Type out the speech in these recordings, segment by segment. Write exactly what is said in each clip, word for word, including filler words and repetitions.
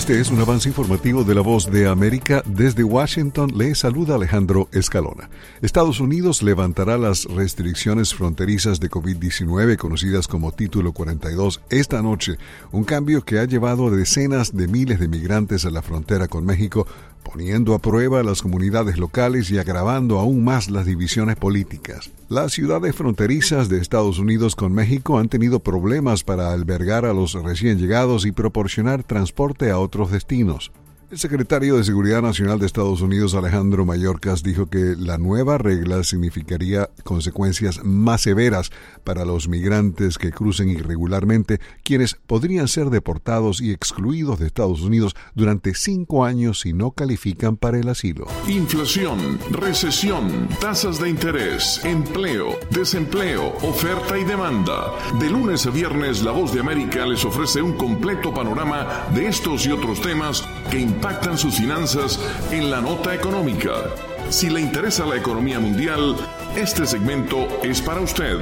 Este es un avance informativo de La Voz de América. Desde Washington le saluda Alejandro Escalona. Estados Unidos levantará las restricciones fronterizas de covid diecinueve conocidas como Título cuarenta y dos esta noche, un cambio que ha llevado a decenas de miles de migrantes a la frontera con México, poniendo a prueba a las comunidades locales y agravando aún más las divisiones políticas. Las ciudades fronterizas de Estados Unidos con México han tenido problemas para albergar a los recién llegados y proporcionar transporte a otros destinos. El secretario de Seguridad Nacional de Estados Unidos, Alejandro Mayorkas, dijo que la nueva regla significaría consecuencias más severas para los migrantes que crucen irregularmente, quienes podrían ser deportados y excluidos de Estados Unidos durante cinco años si no califican para el asilo. Inflación, recesión, tasas de interés, empleo, desempleo, oferta y demanda. De lunes a viernes, La Voz de América les ofrece un completo panorama de estos y otros temas que impactan sus finanzas en la nota económica. Si le interesa la economía mundial, este segmento es para usted.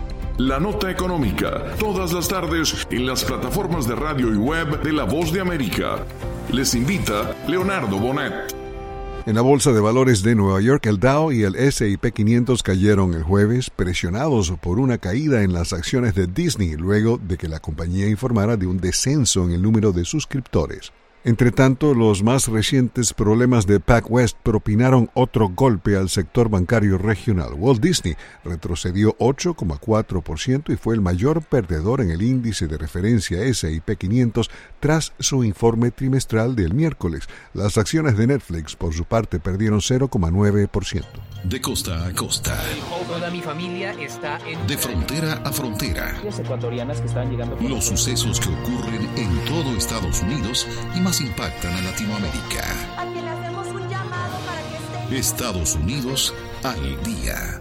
La Nota Económica, todas las tardes en las plataformas de radio y web de La Voz de América. Les invita Leonardo Bonet. En la Bolsa de Valores de Nueva York, el Dow y el ese y pe quinientos cayeron el jueves, presionados por una caída en las acciones de Disney, luego de que la compañía informara de un descenso en el número de suscriptores. Entre tanto, los más recientes problemas de PacWest propinaron otro golpe al sector bancario regional. Walt Disney retrocedió ocho coma cuatro por ciento y fue el mayor perdedor en el índice de referencia ese y pe quinientos tras su informe trimestral del miércoles. Las acciones de Netflix, por su parte, perdieron cero coma nueve por ciento. De costa a costa. Toda mi familia está en... De frontera a frontera. Las ecuatorianas que están llegando... Los sucesos que ocurren en todo Estados Unidos y más impactan a Latinoamérica. A quien le hacemos un llamado para que esté... Estados Unidos al día.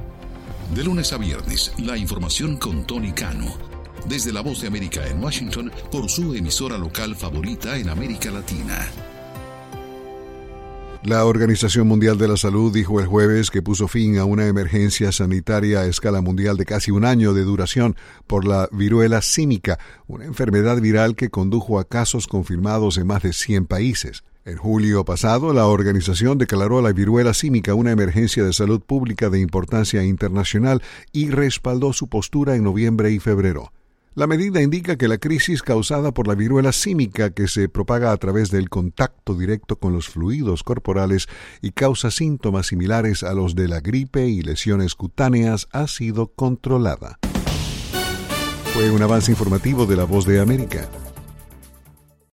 De lunes a viernes, la información con Tony Cano. Desde La Voz de América en Washington, por su emisora local favorita en América Latina. La Organización Mundial de la Salud dijo el jueves que puso fin a una emergencia sanitaria a escala mundial de casi un año de duración por la viruela símica, una enfermedad viral que condujo a casos confirmados en más de cien países. En julio pasado, la organización declaró la viruela símica una emergencia de salud pública de importancia internacional y respaldó su postura en noviembre y febrero. La medida indica que la crisis causada por la viruela símica, que se propaga a través del contacto directo con los fluidos corporales y causa síntomas similares a los de la gripe y lesiones cutáneas, ha sido controlada. Fue un avance informativo de La Voz de América.